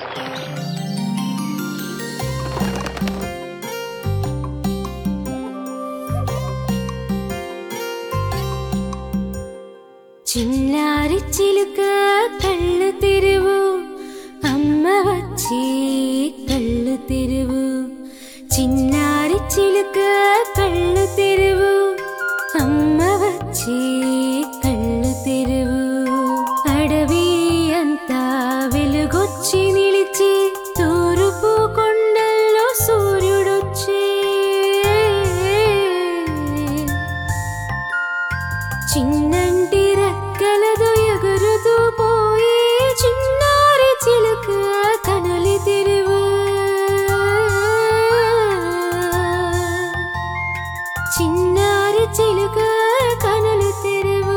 చిన్నారి చిలుక కళ్ళు తెరువు, అమ్మ వచ్చి కళ్ళు తెరువు. చిన్నారి చిలుక కళ్ళు తెరువు, అమ్మ వచ్చి కళ్ళు తెరువు. అడవి అంతా వెలుగొచ్చి నిలిచి తూర్పు కొండల్లో సూర్యుడొచ్చే. చిన్నంటి రెక్కలతో ఎగురుతూ పోయి చిన్నారి చిలుక కనులు తెరువు. చిన్నారి చిలుక కనులు తెరువు.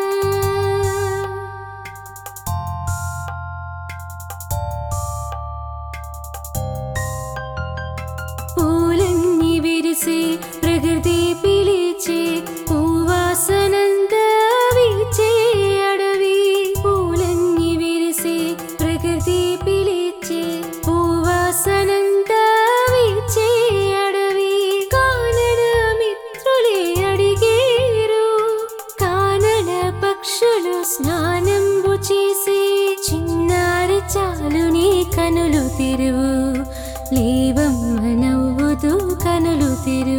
పూలన్నీ విరిసి ప్రకృతి పిలిచే, పూవాసనంతా వీచే అడవి. పూలన్నీ విరిసి ప్రకృతి పిలిచే, పూవాసనంతా వీచే అడవి. కానడ మిత్రులే అడిగేరు, కానడ పక్షులు స్నానంబు చేసి. చిన్నారి చాలు నీ కనులు తెరువు, లేవమ్మ నవ్వుతూ కనులు తెరువు.